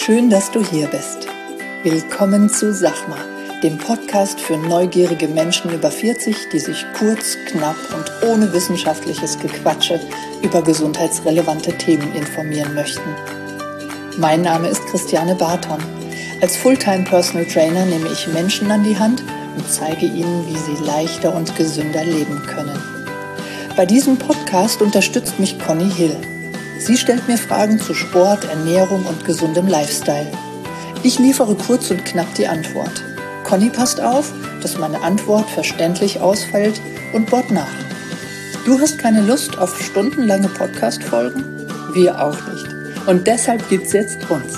Schön, dass du hier bist. Willkommen zu Sachma, dem Podcast für neugierige Menschen über 40, die sich kurz, knapp und ohne wissenschaftliches Gequatsche über gesundheitsrelevante Themen informieren möchten. Mein Name ist Christiane Barton. Als Fulltime Personal Trainer nehme ich Menschen an die Hand und zeige ihnen, wie sie leichter und gesünder leben können. Bei diesem Podcast unterstützt mich Conny Hill. Sie stellt mir Fragen zu Sport, Ernährung und gesundem Lifestyle. Ich liefere kurz und knapp die Antwort. Conny passt auf, dass meine Antwort verständlich ausfällt und bohrt nach. Du hast keine Lust auf stundenlange Podcast-Folgen? Wir auch nicht. Und deshalb gibt's jetzt uns.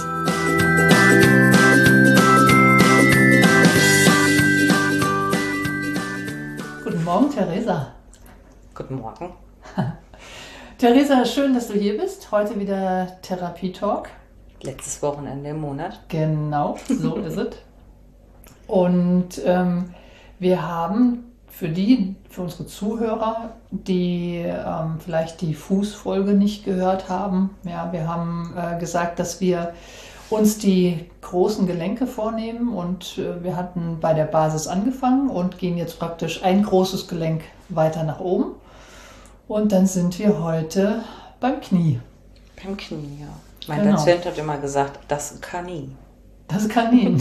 Guten Morgen, Theresa. Guten Morgen. Theresa, schön, dass du hier bist. Heute wieder Therapie-Talk. Letztes Wochenende im Monat. Genau, so ist es. Und wir haben für unsere Zuhörer, die vielleicht die Fußfolge nicht gehört haben, ja, wir haben gesagt, dass wir uns die großen Gelenke vornehmen und wir hatten bei der Basis angefangen und gehen jetzt praktisch ein großes Gelenk weiter nach oben. Und dann sind wir heute beim Knie. Beim Knie, ja. Mein Patient hat immer gesagt, das Knie. Das Kanin.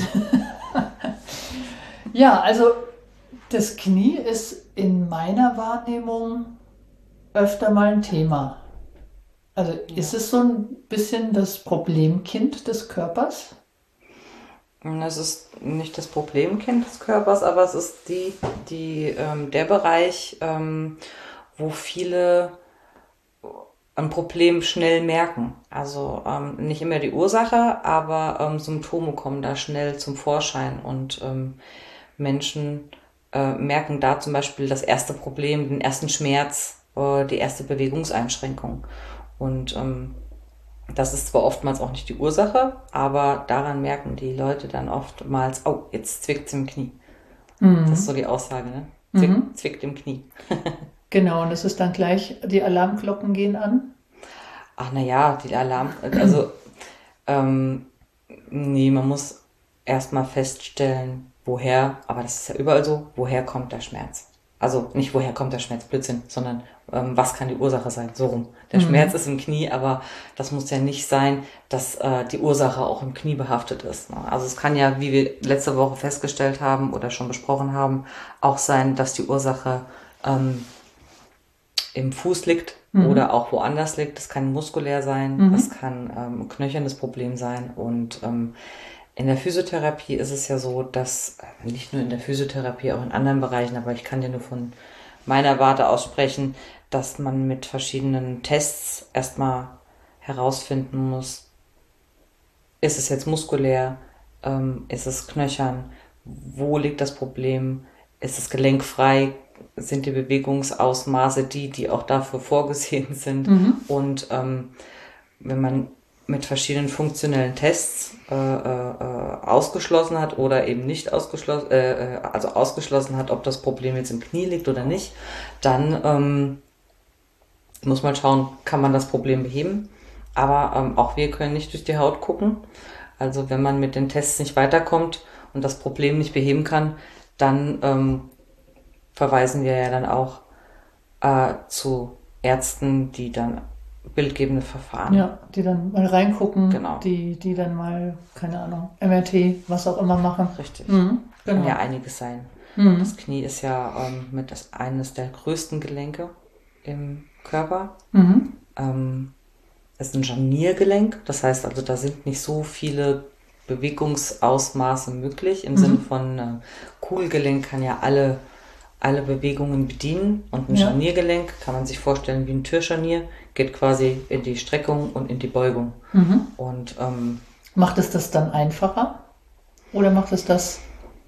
Ja, also das Knie ist in meiner Wahrnehmung öfter mal ein Thema. Also ist es so ein bisschen das Problemkind des Körpers? Es ist nicht das Problemkind des Körpers, aber es ist der Bereich, wo viele ein Problem schnell merken. Also nicht immer die Ursache, aber Symptome kommen da schnell zum Vorschein und Menschen merken da zum Beispiel das erste Problem, den ersten Schmerz, die erste Bewegungseinschränkung. Und das ist zwar oftmals auch nicht die Ursache, aber daran merken die Leute dann oftmals, oh, jetzt zwickt's im Knie. Mhm. Das ist so die Aussage, ne? Zwickt im Knie. Genau, und es ist dann gleich, die Alarmglocken gehen an? Ach naja, nee, man muss erstmal feststellen, aber das ist ja überall so, woher kommt der Schmerz? Also nicht woher kommt der Schmerz, Blödsinn, sondern was kann die Ursache sein? So rum. Der Schmerz ist im Knie, aber das muss ja nicht sein, dass die Ursache auch im Knie behaftet ist. Ne? Also es kann ja, wie wir letzte Woche festgestellt haben oder schon besprochen haben, auch sein, dass die Ursache im Fuß liegt oder auch woanders liegt. Das kann muskulär sein, das kann ein knöchernes Problem sein. Und in der Physiotherapie ist es ja so, dass, nicht nur in der Physiotherapie, auch in anderen Bereichen, aber ich kann dir nur von meiner Warte aus sprechen, dass man mit verschiedenen Tests erstmal herausfinden muss, ist es jetzt muskulär, ist es knöchern, wo liegt das Problem, ist es gelenkfrei, sind die Bewegungsausmaße die auch dafür vorgesehen sind. Und wenn man mit verschiedenen funktionellen Tests ausgeschlossen hat oder eben nicht ausgeschlossen hat, ob das Problem jetzt im Knie liegt oder nicht, dann muss man schauen, kann man das Problem beheben. Aber auch wir können nicht durch die Haut gucken. Also wenn man mit den Tests nicht weiterkommt und das Problem nicht beheben kann, dann verweisen wir ja dann auch zu Ärzten, die dann bildgebende Verfahren. Ja, die dann mal reingucken, genau. die dann mal, keine Ahnung, MRT, was auch immer machen. Richtig. Genau. Kann ja einiges sein. Das Knie ist ja eines der größten Gelenke im Körper. Es ist ein Scharniergelenk, das heißt also, da sind nicht so viele Bewegungsausmaße möglich. Im Sinne von Kugelgelenk kann ja alle Bewegungen bedienen und ein Scharniergelenk kann man sich vorstellen wie ein Türscharnier, geht quasi in die Streckung und in die Beugung. Und macht es das dann einfacher oder macht es das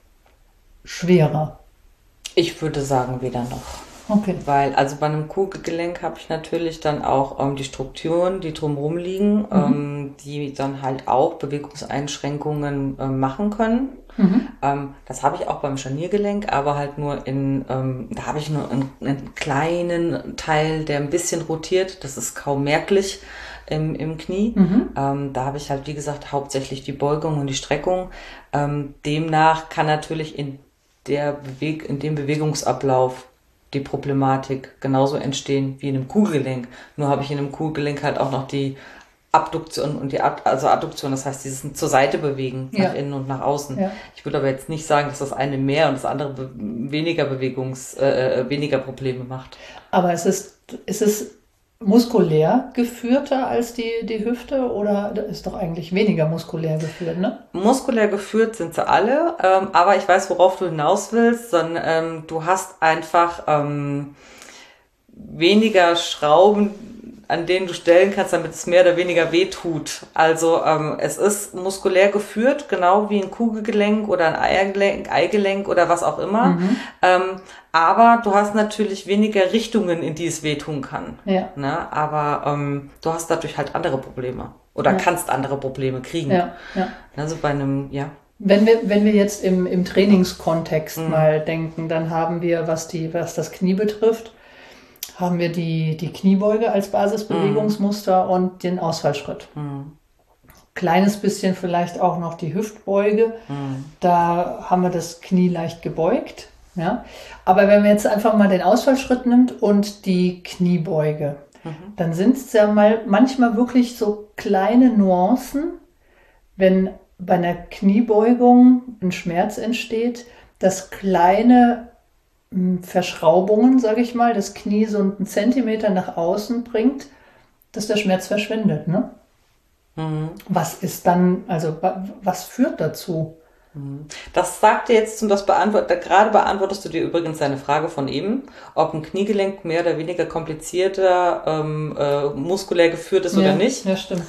schwerer? Ich würde sagen, weder noch. Okay. Weil, also bei einem Kugelgelenk habe ich natürlich dann auch die Strukturen, die drumherum liegen, die dann halt auch Bewegungseinschränkungen machen können. Das habe ich auch beim Scharniergelenk, aber halt nur da habe ich nur einen kleinen Teil, der ein bisschen rotiert. Das ist kaum merklich. im Knie. Da habe ich halt, wie gesagt, hauptsächlich die Beugung und die Streckung. Demnach kann natürlich in dem Bewegungsablauf die Problematik genauso entstehen wie in einem Kuhgelenk. Nur habe ich in einem Kuhgelenk halt auch noch die Abduktion und also Adduktion, das heißt dieses zur Seite bewegen, nach innen und nach außen. Ja. Ich würde aber jetzt nicht sagen, dass das eine mehr und das andere weniger weniger Probleme macht. Aber ist es muskulär geführter als die Hüfte oder ist doch eigentlich weniger muskulär geführt, ne? Muskulär geführt sind sie alle, aber ich weiß, worauf du hinaus willst, sondern du hast einfach weniger Schrauben, an denen du stellen kannst, damit es mehr oder weniger weh tut. Also es ist muskulär geführt, genau wie ein Kugelgelenk oder ein Eigelenk oder was auch immer. Aber du hast natürlich weniger Richtungen, in die es wehtun kann. Ja. Ne? Aber du hast dadurch halt andere Probleme oder kannst andere Probleme kriegen. Ja. Ja. Also bei einem, Wenn wir jetzt im Trainingskontext mal denken, dann haben wir, was das Knie betrifft, haben wir die Kniebeuge als Basisbewegungsmuster und den Ausfallschritt. Kleines bisschen vielleicht auch noch die Hüftbeuge. Da haben wir das Knie leicht gebeugt. Ja? Aber wenn man jetzt einfach mal den Ausfallschritt nimmt und die Kniebeuge, dann sind es ja manchmal wirklich so kleine Nuancen, wenn bei einer Kniebeugung ein Schmerz entsteht, dass kleine Verschraubungen, sage ich mal, das Knie so einen Zentimeter nach außen bringt, dass der Schmerz verschwindet. Ne? Was ist dann, also was führt dazu? Das sagt dir jetzt gerade beantwortest du dir übrigens deine Frage von eben, ob ein Kniegelenk mehr oder weniger komplizierter muskulär geführt ist oder nicht. Ja, stimmt.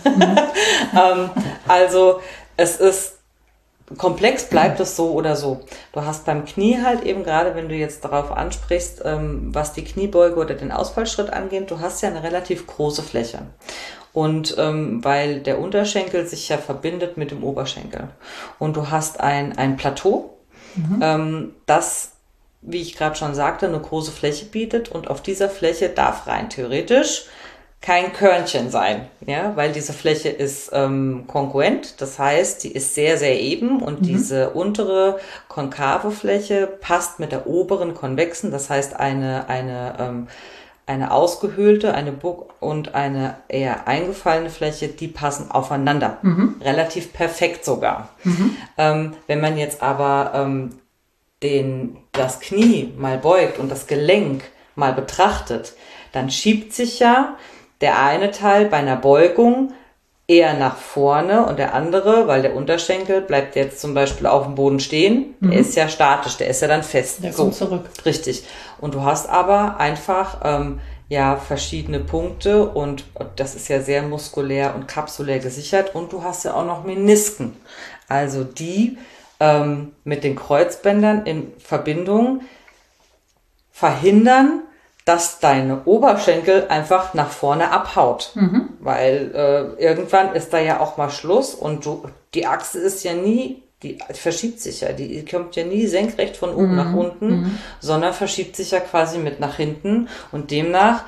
Also es ist komplex, bleibt es so oder so. Du hast beim Knie halt eben, gerade wenn du jetzt darauf ansprichst, was die Kniebeuge oder den Ausfallschritt angeht, du hast ja eine relativ große Fläche. Und weil der Unterschenkel sich ja verbindet mit dem Oberschenkel. Und du hast ein Plateau, das, wie ich gerade schon sagte, eine große Fläche bietet. Und auf dieser Fläche darf rein theoretisch kein Körnchen sein, ja, weil diese Fläche ist kongruent, das heißt, die ist sehr, sehr eben und diese untere konkave Fläche passt mit der oberen konvexen, das heißt eine ausgehöhlte, eine und eine eher eingefallene Fläche, die passen aufeinander, relativ perfekt sogar. Wenn man jetzt aber das Knie mal beugt und das Gelenk mal betrachtet, dann schiebt sich ja der eine Teil bei einer Beugung eher nach vorne und der andere, weil der Unterschenkel bleibt jetzt zum Beispiel auf dem Boden stehen, der ist ja statisch, der ist ja dann fest. Der kommt zurück. Richtig. Und du hast aber einfach verschiedene Punkte und das ist ja sehr muskulär und kapsulär gesichert und du hast ja auch noch Menisken. Also die mit den Kreuzbändern in Verbindung verhindern, dass deine Oberschenkel einfach nach vorne abhaut. Weil irgendwann ist da ja auch mal Schluss und die Achse ist ja nie, die verschiebt sich ja, die kommt ja nie senkrecht von oben nach unten, sondern verschiebt sich ja quasi mit nach hinten und demnach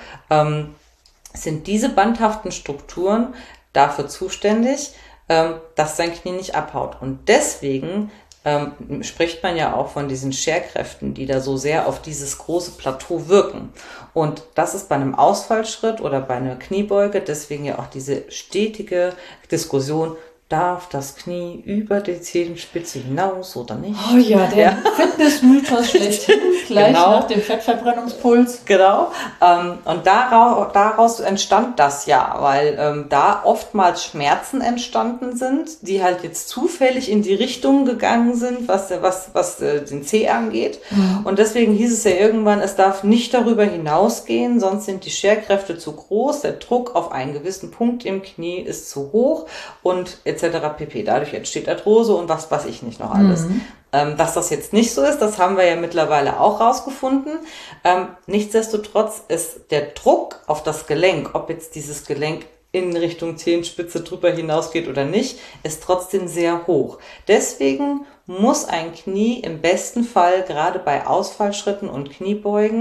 sind diese bandhaften Strukturen dafür zuständig, dass dein Knie nicht abhaut. Und deswegen spricht man ja auch von diesen Scherkräften, die da so sehr auf dieses große Plateau wirken. Und das ist bei einem Ausfallschritt oder bei einer Kniebeuge deswegen ja auch diese stetige Diskussion, darf das Knie über die Zehenspitze hinaus oder nicht? Oh ja, der Fitnessmythos schlechthin, gleich nach dem Fettverbrennungspuls. Genau. Und daraus entstand das ja, weil da oftmals Schmerzen entstanden sind, die halt jetzt zufällig in die Richtung gegangen sind, was den Zeh angeht. Und deswegen hieß es ja irgendwann, es darf nicht darüber hinausgehen, sonst sind die Scherkräfte zu groß, der Druck auf einen gewissen Punkt im Knie ist zu hoch und etc. pp. Dadurch entsteht Arthrose und was weiß ich nicht noch alles. Dass das jetzt nicht so ist, das haben wir ja mittlerweile auch rausgefunden. Nichtsdestotrotz ist der Druck auf das Gelenk, ob jetzt dieses Gelenk in Richtung Zehenspitze drüber hinausgeht oder nicht, ist trotzdem sehr hoch. Deswegen muss ein Knie im besten Fall gerade bei Ausfallschritten und Kniebeugen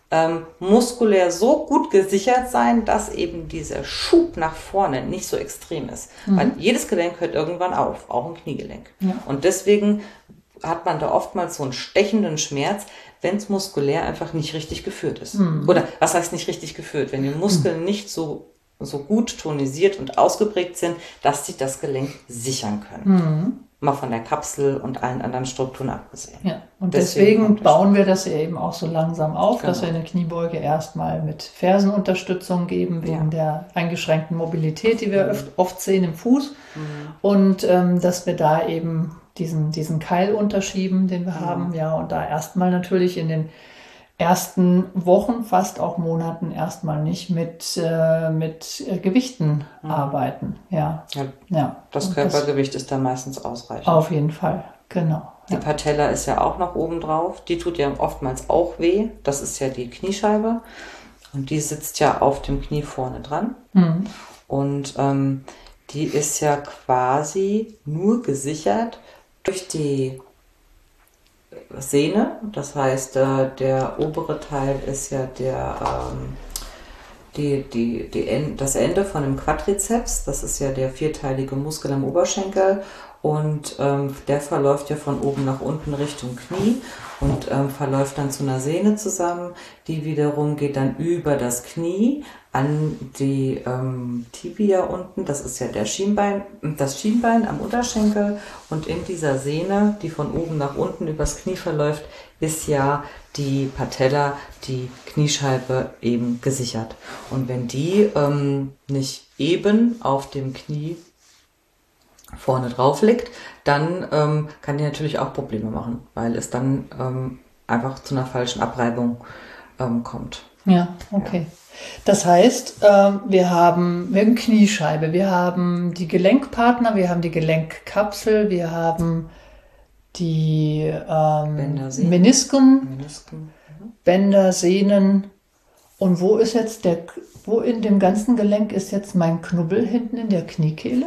muskulär so gut gesichert sein, dass eben dieser Schub nach vorne nicht so extrem ist. Weil jedes Gelenk hört irgendwann auf, auch ein Kniegelenk. Ja. Und deswegen hat man da oftmals so einen stechenden Schmerz, wenn es muskulär einfach nicht richtig geführt ist. Oder was heißt nicht richtig geführt? Wenn die Muskeln nicht so gut tonisiert und ausgeprägt sind, dass sie das Gelenk sichern können. Mal von der Kapsel und allen anderen Strukturen abgesehen. Ja, und deswegen bauen wir das ja eben auch so langsam auf, dass wir eine Kniebeuge erstmal mit Fersenunterstützung geben, wegen der eingeschränkten Mobilität, die wir oft sehen im Fuß. Und dass wir da eben diesen Keil unterschieben, den wir haben. Ja, und da erstmal natürlich in den ersten Wochen, fast auch Monaten erstmal nicht mit Gewichten arbeiten. Ja. Das Körpergewicht ist da meistens ausreichend. Auf jeden Fall, genau. Die Patella ist ja auch noch oben drauf. Die tut ja oftmals auch weh. Das ist ja die Kniescheibe. Und die sitzt ja auf dem Knie vorne dran. Und die ist ja quasi nur gesichert durch die Sehne, das heißt, der obere Teil ist ja das Ende von dem Quadrizeps, das ist ja der vierteilige Muskel am Oberschenkel und der verläuft ja von oben nach unten Richtung Knie und verläuft dann zu einer Sehne zusammen, die wiederum geht dann über das Knie an die Tibia unten, das ist ja das Schienbein am Unterschenkel und in dieser Sehne, die von oben nach unten übers Knie verläuft, ist ja die Patella, die Kniescheibe eben gesichert. Und wenn die nicht eben auf dem Knie vorne drauf liegt, dann kann die natürlich auch Probleme machen, weil es dann einfach zu einer falschen Abreibung kommt. Ja, okay. Das heißt, wir haben Kniescheibe, wir haben die Gelenkpartner, wir haben die Gelenkkapsel, wir haben die Menisken, Bänder, Sehnen. Und wo in dem ganzen Gelenk ist jetzt mein Knubbel hinten in der Kniekehle?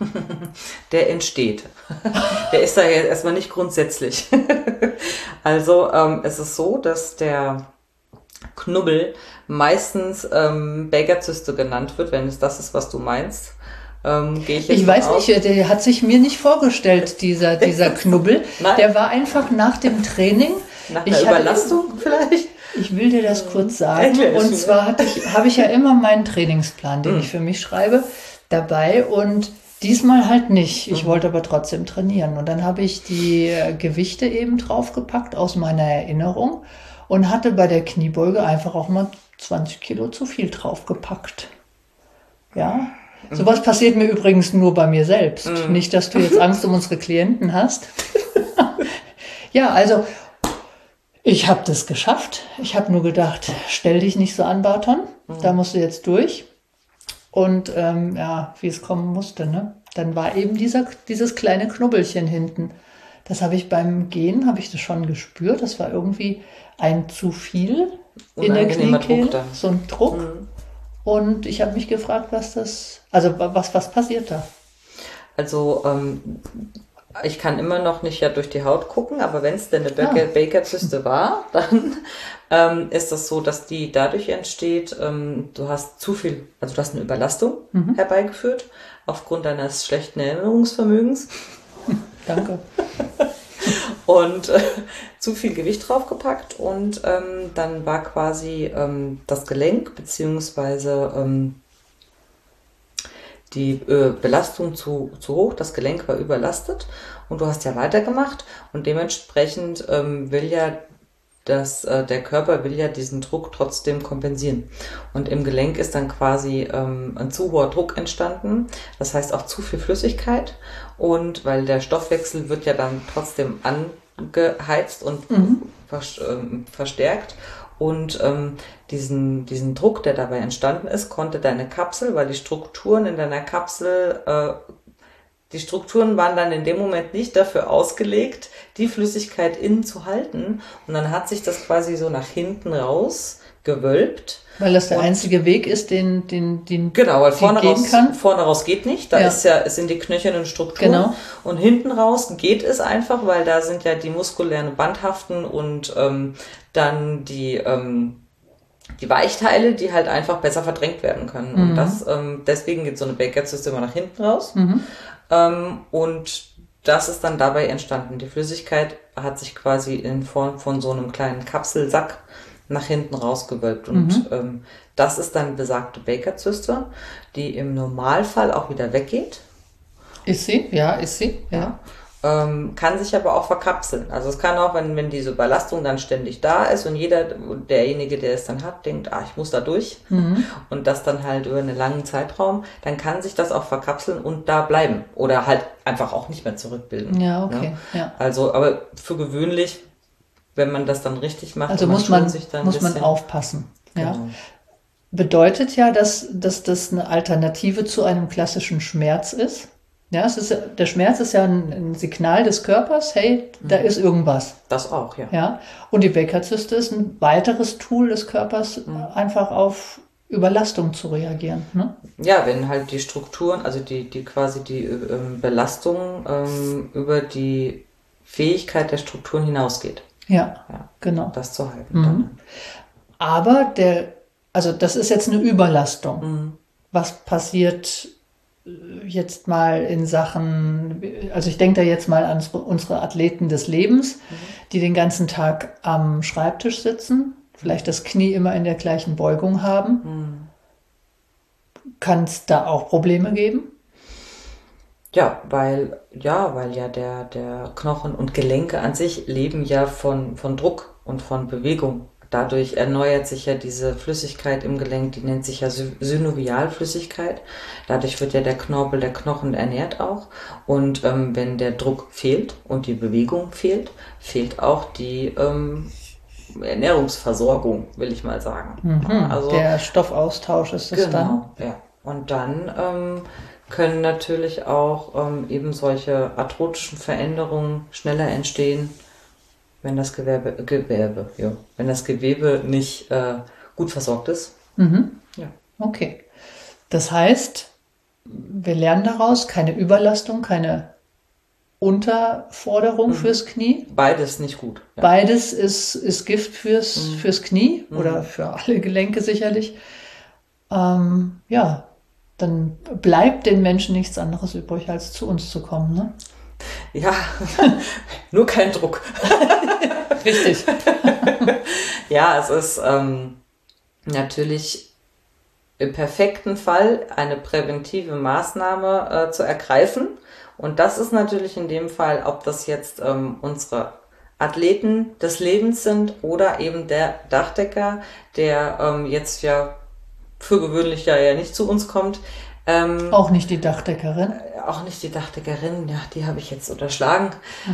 Der entsteht. Der ist da jetzt erstmal nicht grundsätzlich. Also es ist so, dass der Knubbel meistens Baker-Zyste genannt wird, wenn es das ist, was du meinst. Ich weiß nicht, der hat sich mir nicht vorgestellt, dieser Knubbel. Der war einfach nach dem Training. Nach einer Überlastung vielleicht? Ich will dir das kurz sagen. Und zwar habe ich ja immer meinen Trainingsplan, den ich für mich schreibe, dabei und diesmal halt nicht. Ich wollte aber trotzdem trainieren. Und dann habe ich die Gewichte eben draufgepackt aus meiner Erinnerung und hatte bei der Kniebeuge einfach auch mal 20 Kilo zu viel draufgepackt. Ja, sowas passiert mir übrigens nur bei mir selbst. Nicht, dass du jetzt Angst um unsere Klienten hast. Ja, also ich habe das geschafft. Ich habe nur gedacht, stell dich nicht so an, Barton. Da musst du jetzt durch. Und wie es kommen musste, ne? Dann war eben dieses kleine Knubbelchen hinten. Das habe ich beim Gehen, habe ich das schon gespürt. Das war irgendwie ein zu viel in der Kniekehle, so ein Druck. Und ich habe mich gefragt, was passiert da? Also ich kann immer noch nicht durch die Haut gucken, aber wenn es denn eine Baker-Zyste war, dann ist das so, dass die dadurch entsteht, du hast du hast eine Überlastung herbeigeführt, aufgrund deines schlechten Erinnerungsvermögens. Danke. Und zu viel Gewicht draufgepackt und dann war quasi das Gelenk beziehungsweise die Belastung zu hoch, das Gelenk war überlastet und du hast ja weitergemacht und dementsprechend der Körper will ja diesen Druck trotzdem kompensieren. Und im Gelenk ist dann quasi ein zu hoher Druck entstanden, das heißt auch zu viel Flüssigkeit und weil der Stoffwechsel wird ja dann trotzdem angeheizt und verstärkt und diesen Druck, der dabei entstanden ist, konnte deine Kapsel, weil die Strukturen in deiner Kapsel die Strukturen waren dann in dem Moment nicht dafür ausgelegt, die Flüssigkeit innen zu halten. Und dann hat sich das quasi so nach hinten raus gewölbt. Weil das der einzige Weg ist, den genau, weil vorne gehen raus geht nicht. Da es sind die knöchernen Strukturen. Genau. Und hinten raus geht es einfach, weil da sind ja die muskulären Bandhaften und dann die die Weichteile, die halt einfach besser verdrängt werden können. Und das, deswegen geht so eine Baker-Zyste immer nach hinten raus. Und das ist dann dabei entstanden. Die Flüssigkeit hat sich quasi in Form von so einem kleinen Kapselsack nach hinten rausgewölbt. Und das ist dann besagte Baker-Zyste, die im Normalfall auch wieder weggeht. Ist sie? Ja, ist sie. Ja. Kann sich aber auch verkapseln. Also es kann auch, wenn diese Überlastung dann ständig da ist und derjenige, der es dann hat, denkt, ich muss da durch und das dann halt über einen langen Zeitraum, dann kann sich das auch verkapseln und da bleiben oder halt einfach auch nicht mehr zurückbilden. Ja, okay. Ne? Ja. Also, aber für gewöhnlich, wenn man das dann richtig macht, also muss man aufpassen. Ja. Genau. Bedeutet ja, dass das eine Alternative zu einem klassischen Schmerz ist. Ja, der Schmerz ist ja ein Signal des Körpers, hey, da ist irgendwas. Das auch, ja. Ja. Und die Baker-Zyste ist ein weiteres Tool des Körpers, einfach auf Überlastung zu reagieren. Ne? Ja, wenn halt die Strukturen, also die Belastung über die Fähigkeit der Strukturen hinausgeht. Ja, genau. Das zu halten. Dann. Aber das ist jetzt eine Überlastung. Was passiert jetzt mal in Sachen, also ich denke da jetzt mal an unsere Athleten des Lebens, die den ganzen Tag am Schreibtisch sitzen, vielleicht das Knie immer in der gleichen Beugung haben. Kann es da auch Probleme geben? Ja, weil ja der Knochen und Gelenke an sich leben ja von Druck und von Bewegung. Dadurch erneuert sich ja diese Flüssigkeit im Gelenk, die nennt sich ja Synovialflüssigkeit. Dadurch wird ja der Knorpel, der Knochen ernährt auch. Und wenn der Druck fehlt und die Bewegung fehlt, fehlt auch die Ernährungsversorgung, will ich mal sagen. Also, der Stoffaustausch ist das dann? Genau, ja. Und dann können natürlich auch eben solche arthrotischen Veränderungen schneller entstehen, wenn das wenn das Gewebe nicht gut versorgt ist. Ja. Okay. Das heißt, wir lernen daraus keine Überlastung, keine Unterforderung fürs Knie. Beides nicht gut. Ja. Beides ist Gift fürs Knie oder für alle Gelenke sicherlich. Dann bleibt den Menschen nichts anderes übrig, als zu uns zu kommen, ne? Ja, nur kein Druck. Richtig. Ja, es ist natürlich im perfekten Fall eine präventive Maßnahme zu ergreifen. Und das ist natürlich in dem Fall, ob das jetzt unsere Athleten des Lebens sind oder eben der Dachdecker, der jetzt ja für gewöhnlich ja nicht zu uns kommt. Auch nicht die Dachdeckerin? Auch nicht die Dachdeckerin, ja, die habe ich jetzt unterschlagen.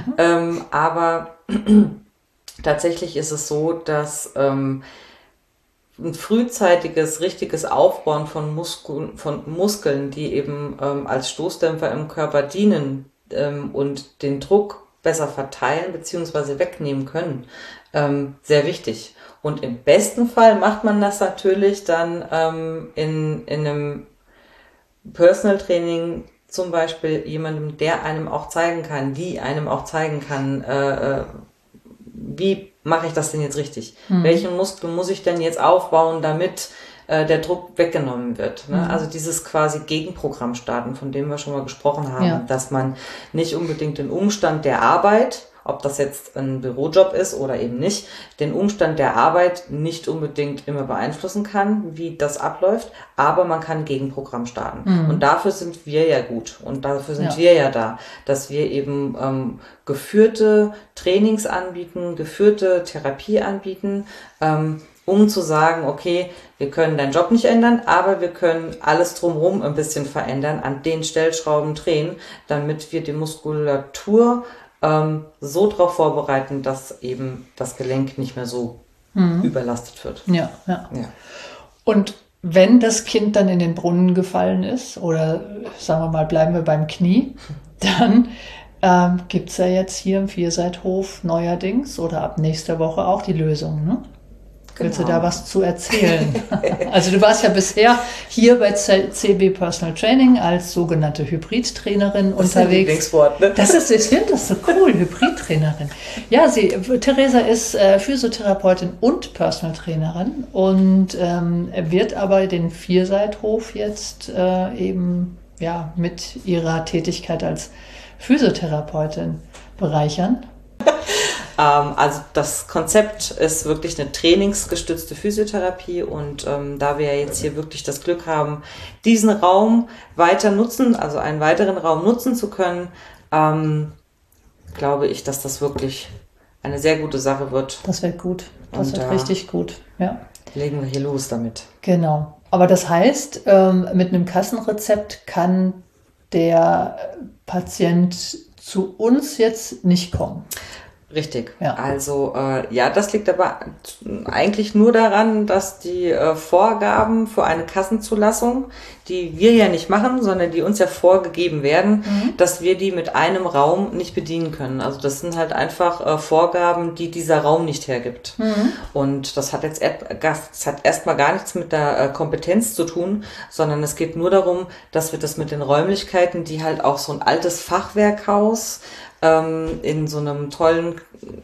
Aber tatsächlich ist es so, dass ein frühzeitiges, richtiges Aufbauen von Muskeln, die eben als Stoßdämpfer im Körper dienen und den Druck besser verteilen bzw. wegnehmen können, sehr wichtig. Und im besten Fall macht man das natürlich dann in einem Personal Training, zum Beispiel jemandem, der einem auch zeigen kann, wie mache ich das denn jetzt richtig? Welchen Muskel muss ich denn jetzt aufbauen, damit der Druck weggenommen wird? Ne? Also dieses quasi Gegenprogramm starten, von dem wir schon mal gesprochen haben, dass man nicht unbedingt den Umstand der Arbeit, ob das jetzt ein Bürojob ist oder eben nicht, den Umstand der Arbeit nicht unbedingt immer beeinflussen kann, wie das abläuft, aber man kann ein Gegenprogramm starten. Und dafür sind wir ja gut und dafür sind wir ja da, dass wir eben geführte Trainings anbieten, geführte Therapie anbieten, um zu sagen, okay, wir können deinen Job nicht ändern, aber wir können alles drumherum ein bisschen verändern, an den Stellschrauben drehen, damit wir die Muskulatur so darauf vorbereiten, dass eben das Gelenk nicht mehr so überlastet wird. Ja. Und wenn das Kind dann in den Brunnen gefallen ist, oder sagen wir mal, bleiben wir beim Knie, dann gibt es ja jetzt hier im Vierseithof neuerdings oder ab nächster Woche auch die Lösung, ne? Willst du da was zu erzählen? Also du warst ja bisher hier bei CB Personal Training als sogenannte Hybridtrainerin unterwegs. Das ist ein Lieblingswort, ne? Ich finde das so cool, Hybridtrainerin. Ja, Theresa ist Physiotherapeutin und Personal Trainerin und wird aber den Vierseithof jetzt eben mit ihrer Tätigkeit als Physiotherapeutin bereichern. Also das Konzept ist wirklich eine trainingsgestützte Physiotherapie und da wir jetzt hier wirklich das Glück haben, diesen Raum weiter nutzen, also einen weiteren Raum nutzen zu können, glaube ich, dass das wirklich eine sehr gute Sache wird. Das wird gut. Das wird richtig gut. Ja. Legen wir hier los damit. Genau. Aber das heißt, mit einem Kassenrezept kann der Patient zu uns jetzt nicht kommen. Richtig. Ja. Also das liegt aber eigentlich nur daran, dass die Vorgaben für eine Kassenzulassung, die wir ja nicht machen, sondern die uns ja vorgegeben werden, dass wir die mit einem Raum nicht bedienen können. Also das sind halt einfach Vorgaben, die dieser Raum nicht hergibt. Und das hat jetzt erstmal gar nichts mit der Kompetenz zu tun, sondern es geht nur darum, dass wir das mit den Räumlichkeiten, die halt auch so ein altes Fachwerkhaus in so einer tollen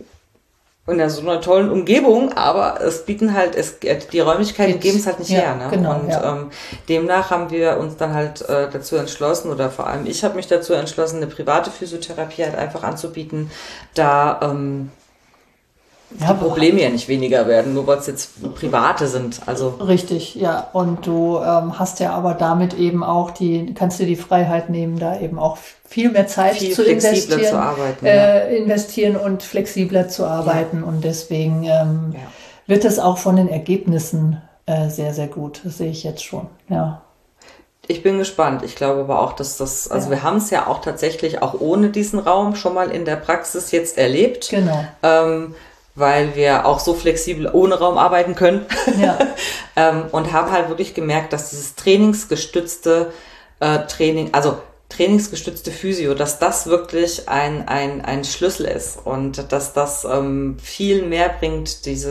Umgebung, aber es bieten halt, die Räumlichkeiten geben es halt nicht her. Ne? Genau, und demnach haben wir uns dann halt dazu entschlossen, oder vor allem ich habe mich dazu entschlossen, eine private Physiotherapie halt einfach anzubieten, da die Probleme ja nicht weniger werden, nur weil es jetzt private sind. Also richtig, ja. Und du hast ja aber damit eben auch kannst dir die Freiheit nehmen, da eben auch viel mehr Zeit zu investieren und flexibler zu arbeiten. Und deswegen wird es auch von den Ergebnissen sehr, sehr gut. Das sehe ich jetzt schon. Ja. Ich bin gespannt. Ich glaube aber auch, dass wir haben es ja auch tatsächlich auch ohne diesen Raum schon mal in der Praxis jetzt erlebt. Genau. Weil wir auch so flexibel ohne Raum arbeiten können. Ja. Und haben halt wirklich gemerkt, dass dieses trainingsgestützte trainingsgestützte Physio, dass das wirklich ein Schlüssel ist und dass das viel mehr bringt, die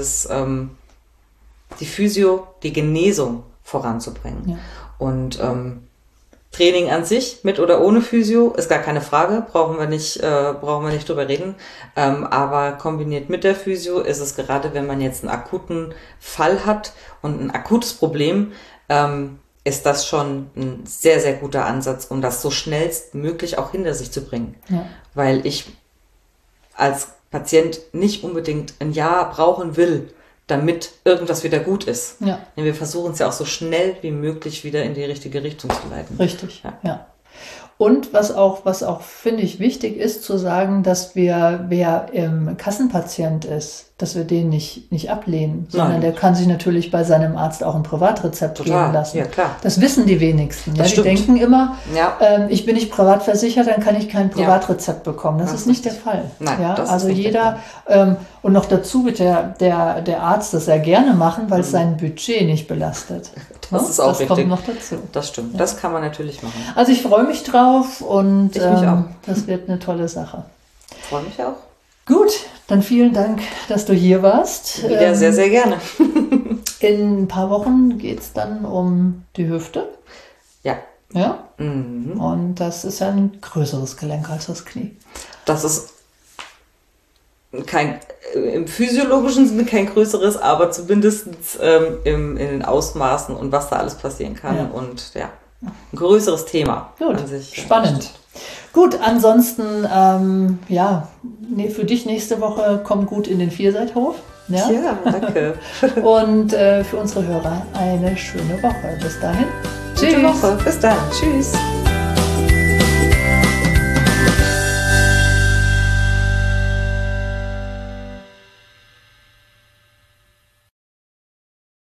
Physio, die Genesung voranzubringen. Ja. Und Training an sich, mit oder ohne Physio, ist gar keine Frage, brauchen wir nicht drüber reden. Aber kombiniert mit der Physio ist es gerade, wenn man jetzt einen akuten Fall hat und ein akutes Problem, ist das schon ein sehr, sehr guter Ansatz, um das so schnellstmöglich auch hinter sich zu bringen. Ja. Weil ich als Patient nicht unbedingt ein Jahr brauchen will, damit irgendwas wieder gut ist. Ja. Denn wir versuchen es ja auch so schnell wie möglich wieder in die richtige Richtung zu leiten. Richtig, ja. Und was auch finde ich wichtig ist zu sagen, dass wer Kassenpatient ist, dass wir den nicht ablehnen, sondern der kann sich natürlich bei seinem Arzt auch ein Privatrezept geben lassen. Ja, klar. Das wissen die wenigsten. Ja? Die denken immer, ich bin nicht privat versichert, dann kann ich kein Privatrezept bekommen. Das ist nicht der Fall. Nein, ja? Also jeder, und noch dazu wird der Arzt das sehr gerne machen, weil es sein Budget nicht belastet. Das ist auch richtig. Das kommt noch dazu. Das stimmt. Ja. Das kann man natürlich machen. Also ich freue mich drauf und ich mich auch. Das wird eine tolle Sache. Ich freue mich auch. Gut, dann vielen Dank, dass du hier warst. Wieder sehr, sehr gerne. In ein paar Wochen geht es dann um die Hüfte. Ja. Ja? Mhm. Und das ist ja ein größeres Gelenk als das Knie. Das ist im physiologischen Sinne kein größeres, aber zumindest in den Ausmaßen und was da alles passieren kann. Ja. Und ein größeres Thema. Gut, an sich. Spannend. Gut, ansonsten, für dich nächste Woche komm gut in den Vierseithof. Ja, danke. Und für unsere Hörer eine schöne Woche. Bis dahin. Gute Woche. Bis dann. Tschüss.